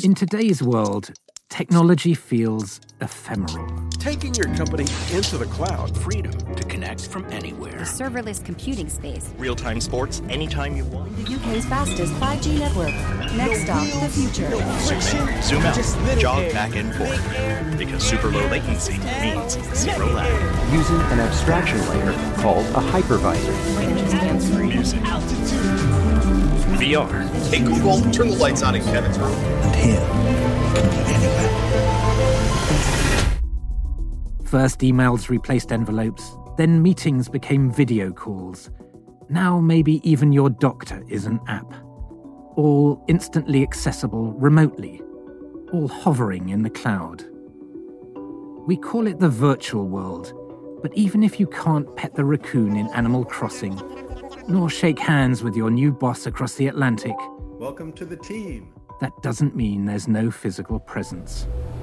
In today's world, technology feels ephemeral. Taking your company into the cloud. Freedom to connect from anywhere. Serverless computing space. Real-time sports anytime you want. The UK's fastest 5G network. Next stop, the future. Zoom out, jog back and forth. Because super low latency means zero lag. Using an abstraction layer called a hypervisor. Music. VR. Hey Google, turn the lights on in Kevin's room. And him can be anywhere. First, emails replaced envelopes, then meetings became video calls. Now maybe even your doctor is an app. All instantly accessible remotely, all hovering in the cloud. We call it the virtual world, but even if you can't pet the raccoon in Animal Crossing, nor shake hands with your new boss across the Atlantic, welcome to the team. That doesn't mean there's no physical presence.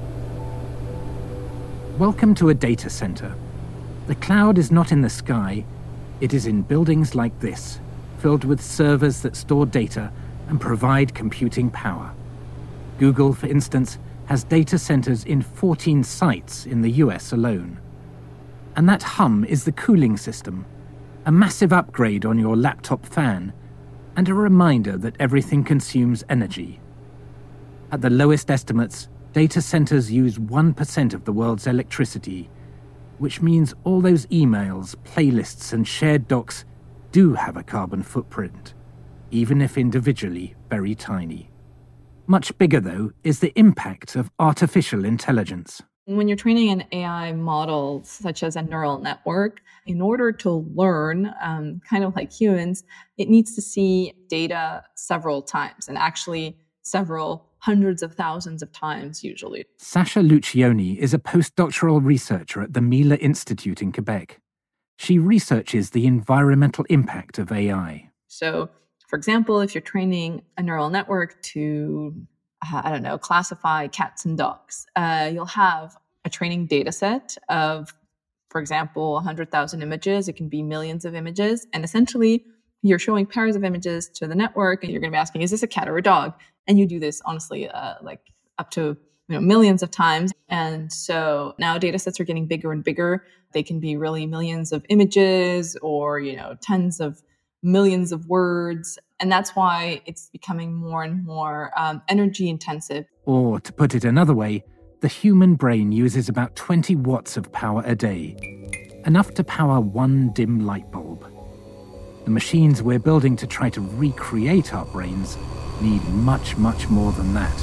Welcome to a data center. The cloud is not in the sky, it is in buildings like this, filled with servers that store data and provide computing power. Google, for instance, has data centers in 14 sites in the US alone. And that hum is the cooling system, a massive upgrade on your laptop fan, and a reminder that everything consumes energy. At the lowest estimates, data centers use 1% of the world's electricity, which means all those emails, playlists, and shared docs do have a carbon footprint, even if individually very tiny. Much bigger, though, is the impact of artificial intelligence. When you're training an AI model, such as a neural network, in order to learn, kind of like humans, it needs to see data several times, and actually several hundreds of thousands of times usually. Sasha Lucioni is a postdoctoral researcher at the Mila Institute in Quebec. She researches the environmental impact of AI. So, for example, if you're training a neural network to, classify cats and dogs, you'll have a training data set of, for example, 100,000 images. It can be millions of images. And essentially, you're showing pairs of images to the network, and you're going to be asking, is this a cat or a dog? And you do this, honestly, up to millions of times. And so now data sets are getting bigger and bigger. They can be really millions of images or, tens of millions of words. And that's why it's becoming more and more energy intensive. Or, to put it another way, the human brain uses about 20 watts of power a day, enough to power one dim light bulb. The machines we're building to try to recreate our brains need much, much more than that.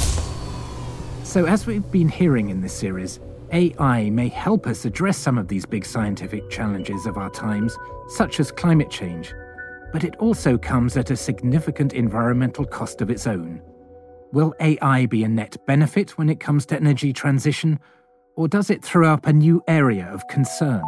So as we've been hearing in this series, AI may help us address some of these big scientific challenges of our times, such as climate change, but it also comes at a significant environmental cost of its own. Will AI be a net benefit when it comes to energy transition, or does it throw up a new area of concern?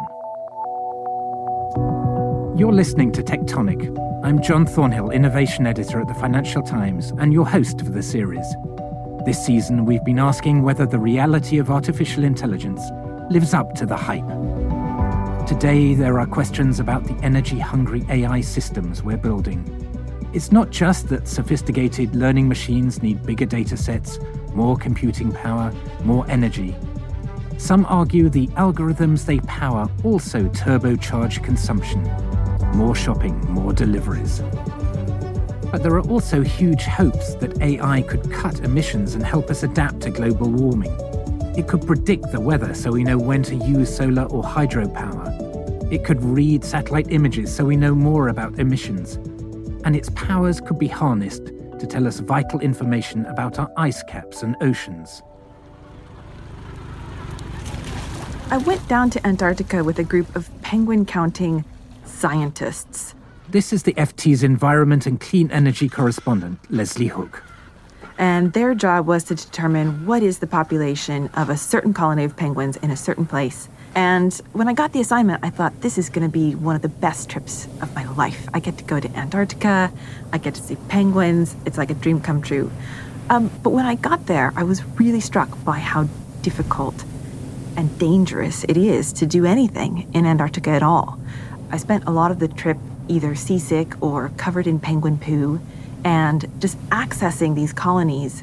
You're listening to Tectonic. I'm John Thornhill, Innovation Editor at the Financial Times, and your host for the series. This season, we've been asking whether the reality of artificial intelligence lives up to the hype. Today, there are questions about the energy-hungry AI systems we're building. It's not just that sophisticated learning machines need bigger data sets, more computing power, more energy. Some argue the algorithms they power also turbocharge consumption. More shopping, more deliveries. But there are also huge hopes that AI could cut emissions and help us adapt to global warming. It could predict the weather so we know when to use solar or hydropower. It could read satellite images so we know more about emissions. And its powers could be harnessed to tell us vital information about our ice caps and oceans. I went down to Antarctica with a group of penguin-counting scientists. This is the FT's Environment and Clean Energy correspondent, Leslie Hook. And their job was to determine what is the population of a certain colony of penguins in a certain place. And when I got the assignment, I thought, this is going to be one of the best trips of my life. I get to go to Antarctica. I get to see penguins. It's like a dream come true. But when I got there, I was really struck by how difficult and dangerous it is to do anything in Antarctica at all. I spent a lot of the trip either seasick or covered in penguin poo, and just accessing these colonies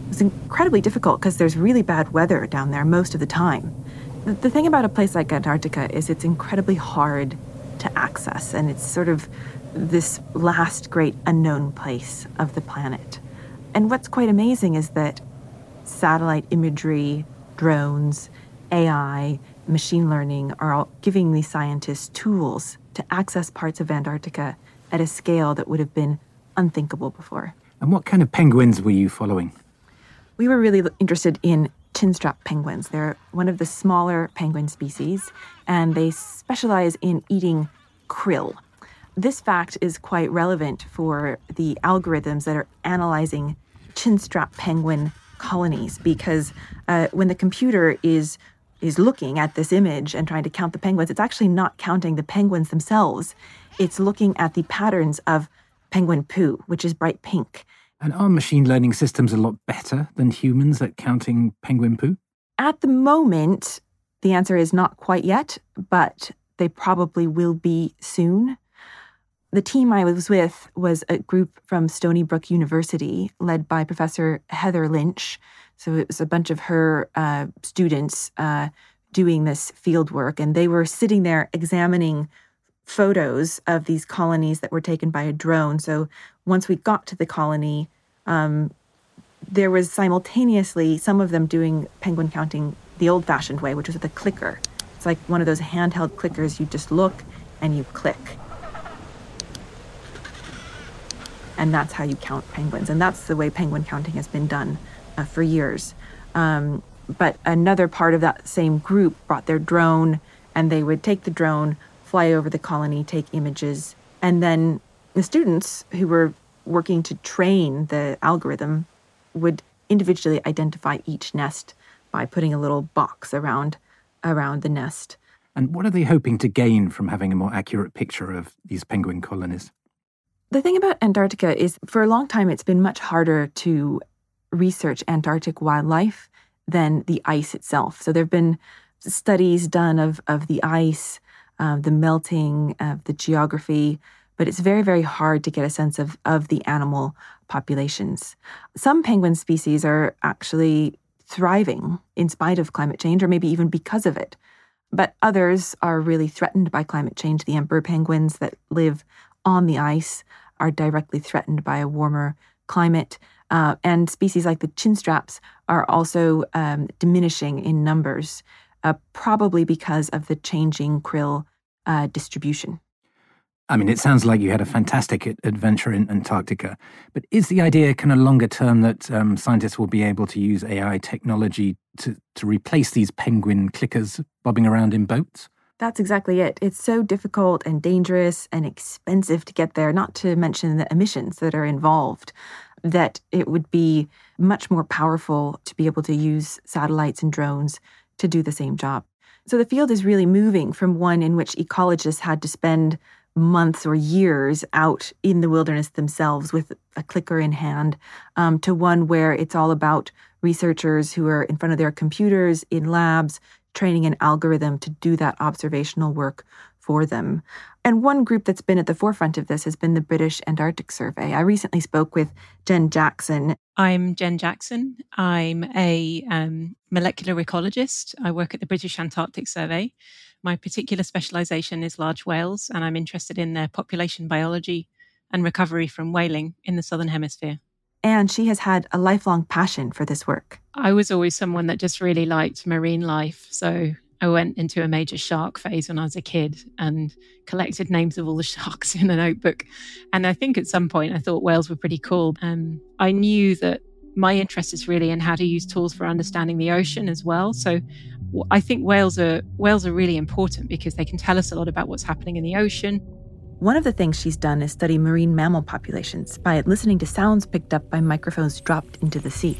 was incredibly difficult because there's really bad weather down there most of the time. The thing about a place like Antarctica is it's incredibly hard to access, and it's sort of this last great unknown place of the planet. And what's quite amazing is that satellite imagery, drones, AI, machine learning are all giving these scientists tools to access parts of Antarctica at a scale that would have been unthinkable before. And what kind of penguins were you following? We were really interested in chinstrap penguins. They're one of the smaller penguin species, and they specialize in eating krill. This fact is quite relevant for the algorithms that are analyzing chinstrap penguin colonies, because when the computer is looking at this image and trying to count the penguins, it's actually not counting the penguins themselves. It's looking at the patterns of penguin poo, which is bright pink. And are machine learning systems a lot better than humans at counting penguin poo? At the moment, the answer is not quite yet, but they probably will be soon. The team I was with was a group from Stony Brook University, led by Professor Heather Lynch. So it was a bunch of her students doing this field work, and they were sitting there examining photos of these colonies that were taken by a drone. So once we got to the colony, there was simultaneously some of them doing penguin counting the old-fashioned way, which was with a clicker. It's like one of those handheld clickers. You just look and you click. And that's how you count penguins. And that's the way penguin counting has been done for years. But another part of that same group brought their drone, and they would take the drone, fly over the colony, take images, and then the students who were working to train the algorithm would individually identify each nest by putting a little box around the nest. And what are they hoping to gain from having a more accurate picture of these penguin colonies? The thing about Antarctica is, for a long time, it's been much harder to research Antarctic wildlife than the ice itself. So there have been studies done of the ice, the melting, of the geography, but it's very, very hard to get a sense of the animal populations. Some penguin species are actually thriving in spite of climate change, or maybe even because of it. But others are really threatened by climate change. The emperor penguins that live on the ice are directly threatened by a warmer climate. And species like the chinstraps are also diminishing in numbers, probably because of the changing krill distribution. I mean, it sounds like you had a fantastic adventure in Antarctica, but is the idea kind of longer term that scientists will be able to use AI technology to replace these penguin clickers bobbing around in boats? That's exactly it. It's so difficult and dangerous and expensive to get there, not to mention the emissions that are involved, that it would be much more powerful to be able to use satellites and drones to do the same job. So the field is really moving from one in which ecologists had to spend months or years out in the wilderness themselves with a clicker in hand, to one where it's all about researchers who are in front of their computers in labs, training an algorithm to do that observational work for them. And one group that's been at the forefront of this has been the British Antarctic Survey. I recently spoke with Jen Jackson. I'm Jen Jackson. I'm a molecular ecologist. I work at the British Antarctic Survey. My particular specialization is large whales, and I'm interested in their population biology and recovery from whaling in the Southern Hemisphere. And she has had a lifelong passion for this work. I was always someone that just really liked marine life. So I went into a major shark phase when I was a kid and collected names of all the sharks in a notebook. And I think at some point I thought whales were pretty cool. I knew that my interest is really in how to use tools for understanding the ocean as well. So I think whales are really important because they can tell us a lot about what's happening in the ocean. One of the things she's done is study marine mammal populations by listening to sounds picked up by microphones dropped into the sea.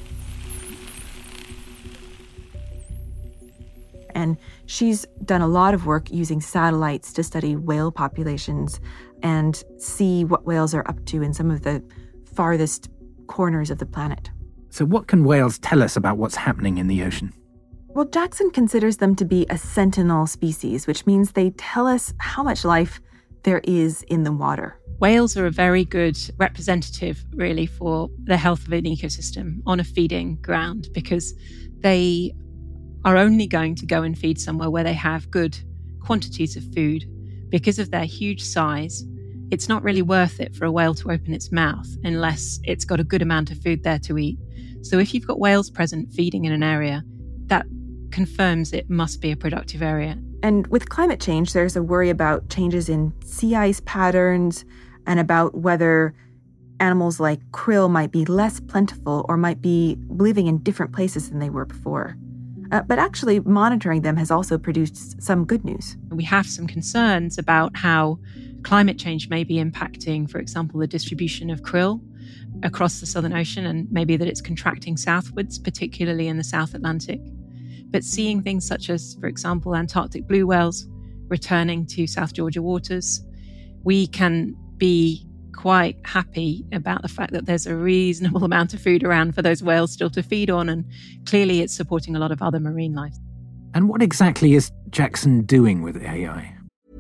And she's done a lot of work using satellites to study whale populations and see what whales are up to in some of the farthest corners of the planet. So what can whales tell us about what's happening in the ocean? Well, Jackson considers them to be a sentinel species, which means they tell us how much life there is in the water. Whales are a very good representative, really, for the health of an ecosystem on a feeding ground, because they are only going to go and feed somewhere where they have good quantities of food. Because of their huge size, it's not really worth it for a whale to open its mouth unless it's got a good amount of food there to eat. So if you've got whales present feeding in an area, that confirms it must be a productive area. And with climate change, there's a worry about changes in sea ice patterns and about whether animals like krill might be less plentiful or might be living in different places than they were before. But actually, monitoring them has also produced some good news. We have some concerns about how climate change may be impacting, for example, the distribution of krill across the Southern Ocean, and maybe that it's contracting southwards, particularly in the South Atlantic. But seeing things such as, for example, Antarctic blue whales returning to South Georgia waters, we can be quite happy about the fact that there's a reasonable amount of food around for those whales still to feed on, and clearly it's supporting a lot of other marine life. And what exactly is Jackson doing with AI?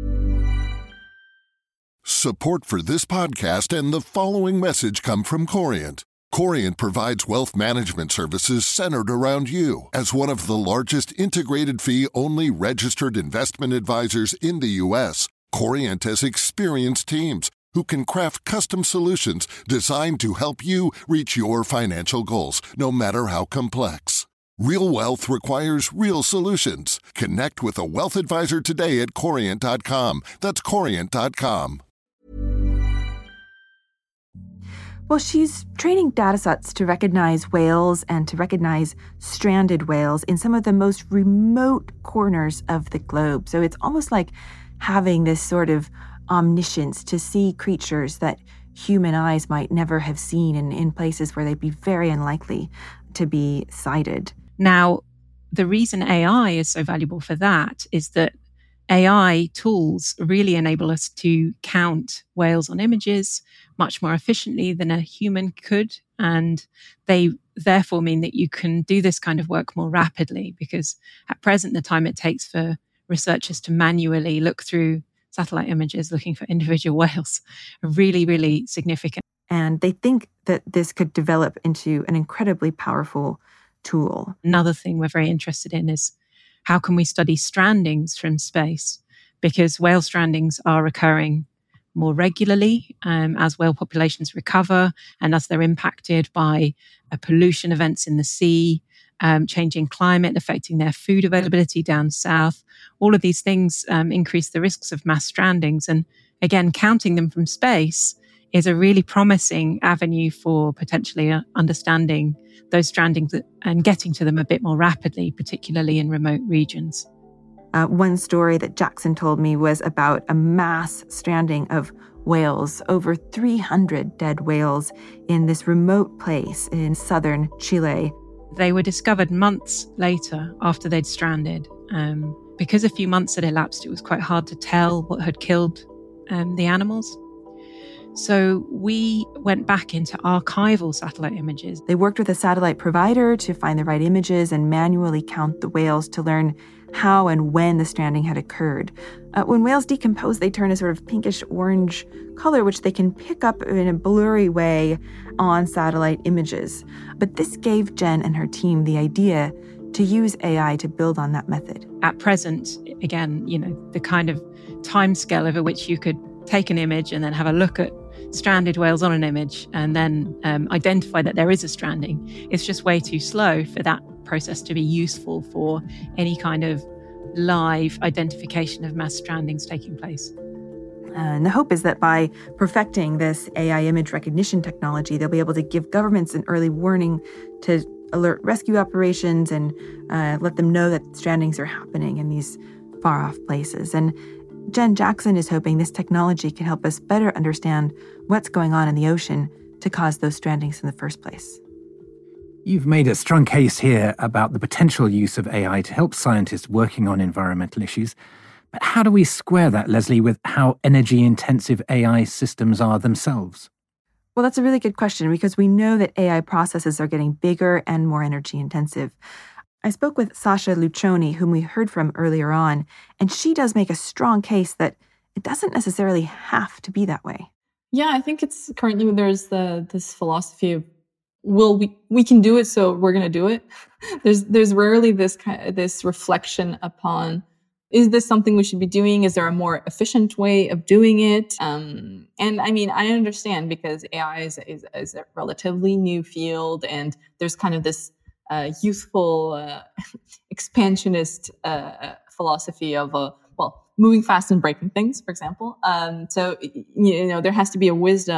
Support for this podcast and the following message come from Corient. Corient provides wealth management services centered around you. As one of the largest integrated fee-only registered investment advisors in the U.S., Corient has experienced teams who can craft custom solutions designed to help you reach your financial goals, no matter how complex. Real wealth requires real solutions. Connect with a wealth advisor today at Corient.com. That's Corient.com. Well, she's training data sets to recognize whales and to recognize stranded whales in some of the most remote corners of the globe. So it's almost like having this sort of omniscience to see creatures that human eyes might never have seen in places where they'd be very unlikely to be sighted. Now, the reason AI is so valuable for that is that AI tools really enable us to count whales on images much more efficiently than a human could. And they therefore mean that you can do this kind of work more rapidly, because at present, the time it takes for researchers to manually look through satellite images looking for individual whales are really, really significant. And they think that this could develop into an incredibly powerful tool. Another thing we're very interested in is how can we study strandings from space? Because whale strandings are occurring more regularly as whale populations recover and as they're impacted by pollution events in the sea, changing climate affecting their food availability down south. All of these things increase the risks of mass strandings. And again, counting them from space is a really promising avenue for potentially understanding those strandings and getting to them a bit more rapidly, particularly in remote regions. One story that Jackson told me was about a mass stranding of whales, over 300 dead whales in this remote place in southern Chile. They were discovered months later after they'd stranded. Because a few months had elapsed, it was quite hard to tell what had killed the animals. So we went back into archival satellite images. They worked with a satellite provider to find the right images and manually count the whales to learn how and when the stranding had occurred. When whales decompose, they turn a sort of pinkish-orange color, which they can pick up in a blurry way on satellite images. But this gave Jen and her team the idea to use AI to build on that method. At present, again, the kind of timescale over which you could take an image and then have a look at stranded whales on an image and then identify that there is a stranding, it's just way too slow for that process to be useful for any kind of live identification of mass strandings taking place. And the hope is that by perfecting this AI image recognition technology, they'll be able to give governments an early warning to alert rescue operations and let them know that strandings are happening in these far-off places. And Jen Jackson is hoping this technology can help us better understand what's going on in the ocean to cause those strandings in the first place. You've made a strong case here about the potential use of AI to help scientists working on environmental issues. But how do we square that, Leslie, with how energy-intensive AI systems are themselves? Well, that's a really good question, because we know that AI processes are getting bigger and more energy-intensive. I spoke with Sasha Lucioni, whom we heard from earlier on, and she does make a strong case that it doesn't necessarily have to be that way. Yeah, I think it's currently there's this philosophy of, well, we can do it, so we're going to do it. There's rarely this reflection upon, is this something we should be doing? Is there a more efficient way of doing it? And I mean, I understand because AI is a relatively new field, and there's kind of this youthful expansionist philosophy of moving fast and breaking things, for example. So there has to be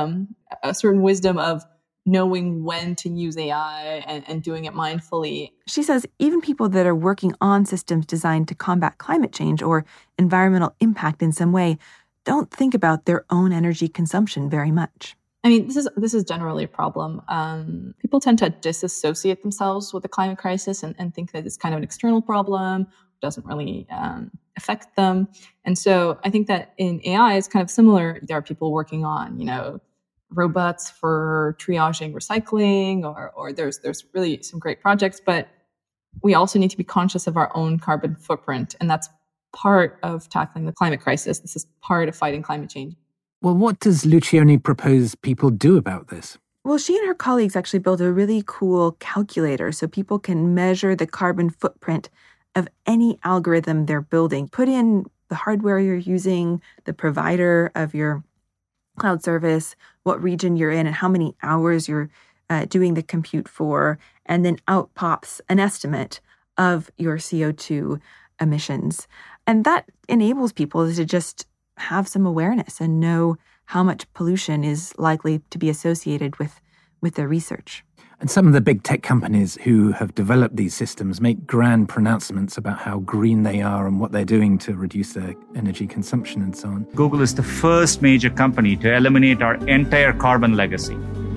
a certain wisdom of knowing when to use AI and doing it mindfully. She says even people that are working on systems designed to combat climate change or environmental impact in some way don't think about their own energy consumption very much. I mean, this is generally a problem. People tend to disassociate themselves with the climate crisis and think that it's kind of an external problem, doesn't really affect them. And so I think that in AI, it's kind of similar. There are people working on, robots for triaging recycling, or there's really some great projects, but we also need to be conscious of our own carbon footprint. And that's part of tackling the climate crisis. This is part of fighting climate change. Well, what does Lucioni propose people do about this? Well, she and her colleagues actually built a really cool calculator so people can measure the carbon footprint of any algorithm they're building. Put in the hardware you're using, the provider of your cloud service, what region you're in, and how many hours you're doing the compute for, and then out pops an estimate of your CO2 emissions. And that enables people to just have some awareness and know how much pollution is likely to be associated with their research. And some of the big tech companies who have developed these systems make grand pronouncements about how green they are and what they're doing to reduce their energy consumption and so on. Google is the first major company to eliminate our entire carbon legacy.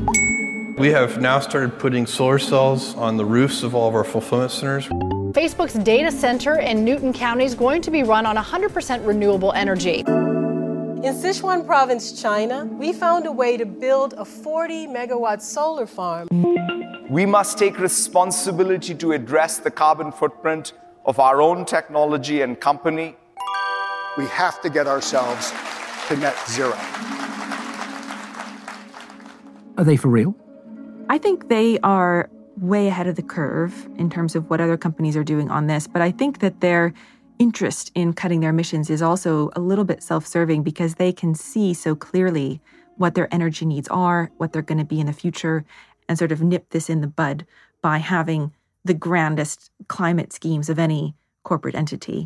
We have now started putting solar cells on the roofs of all of our fulfillment centers. Facebook's data center in Newton County is going to be run on 100% renewable energy. In Sichuan province, China, we found a way to build a 40-megawatt solar farm. We must take responsibility to address the carbon footprint of our own technology and company. We have to get ourselves to net zero. Are they for real? I think they are way ahead of the curve in terms of what other companies are doing on this, but I think that their interest in cutting their emissions is also a little bit self-serving because they can see so clearly what their energy needs are, what they're going to be in the future, and sort of nip this in the bud by having the grandest climate schemes of any corporate entity.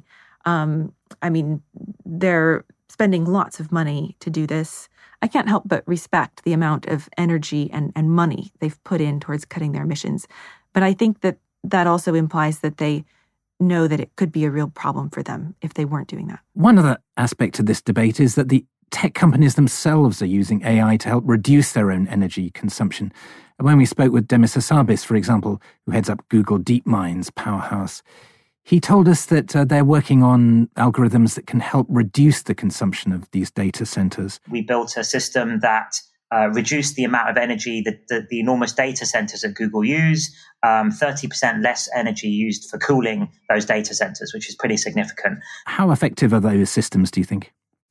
I mean, they're spending lots of money to do this. I can't help but respect the amount of energy and money they've put in towards cutting their emissions. But I think that also implies that they know that it could be a real problem for them if they weren't doing that. One other aspect of this debate is that the tech companies themselves are using AI to help reduce their own energy consumption. And when we spoke with Demis Hassabis, for example, who heads up Google DeepMind's powerhouse, he told us that they're working on algorithms that can help reduce the consumption of these data centers. We built a system that reduced the amount of energy that the enormous data centers at Google use, 30% less energy used for cooling those data centers, which is pretty significant. How effective are those systems, do you think?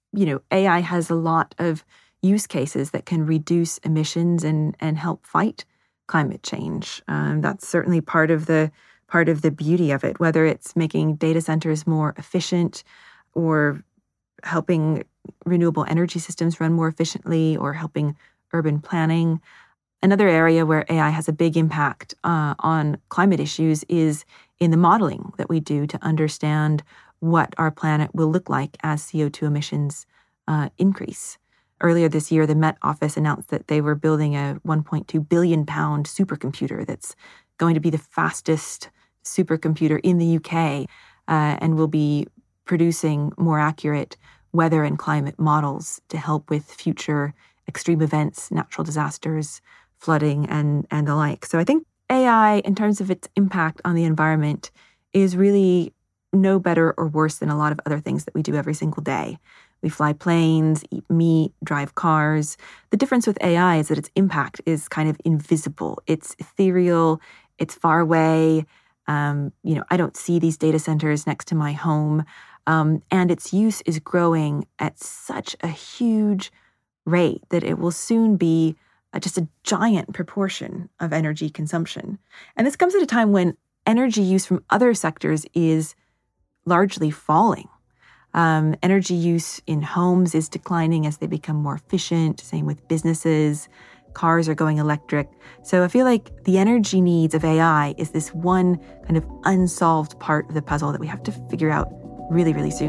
AI has a lot of use cases that can reduce emissions and help fight climate change. That's certainly part of the beauty of it, whether it's making data centers more efficient or helping renewable energy systems run more efficiently or helping urban planning. Another area where AI has a big impact on climate issues is in the modeling that we do to understand what our planet will look like as CO2 emissions increase. Earlier this year, the Met Office announced that they were building a 1.2 billion pound supercomputer that's going to be the fastest supercomputer in the UK and will be producing more accurate weather and climate models to help with future extreme events, natural disasters, flooding, and the like. So I think AI, in terms of its impact on the environment, is really no better or worse than a lot of other things that we do every single day. We fly planes, eat meat, drive cars. The difference with AI is that its impact is kind of invisible. It's ethereal. It's far away. I don't see these data centers next to my home. And its use is growing at such a huge rate that it will soon be just a giant proportion of energy consumption. And this comes at a time when energy use from other sectors is largely falling. Energy use in homes is declining as they become more efficient, same with businesses. Cars are going electric. So I feel like the energy needs of AI is this one kind of unsolved part of the puzzle that we have to figure out really, really soon.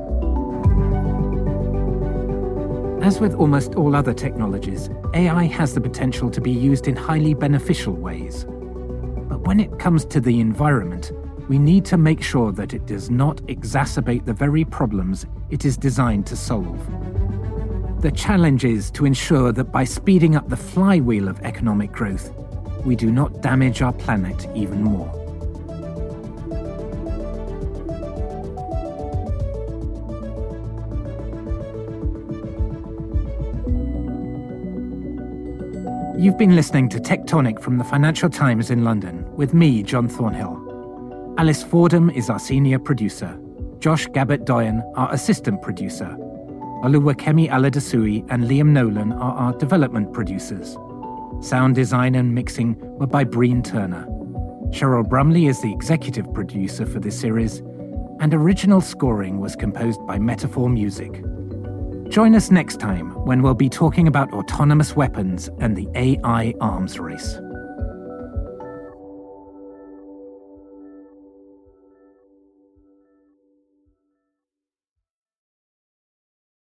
As with almost all other technologies, AI has the potential to be used in highly beneficial ways. But when it comes to the environment, we need to make sure that it does not exacerbate the very problems it is designed to solve. The challenge is to ensure that by speeding up the flywheel of economic growth, we do not damage our planet even more. You've been listening to Tectonic from the Financial Times in London with me, John Thornhill. Alice Fordham is our senior producer. Josh Gabbett-Doyen, our assistant producer. Oluwakemi Aladasui and Liam Nolan are our development producers. Sound design and mixing were by Breen Turner. Cheryl Brumley is the executive producer for this series, and original scoring was composed by Metaphor Music. Join us next time when we'll be talking about autonomous weapons and the AI arms race.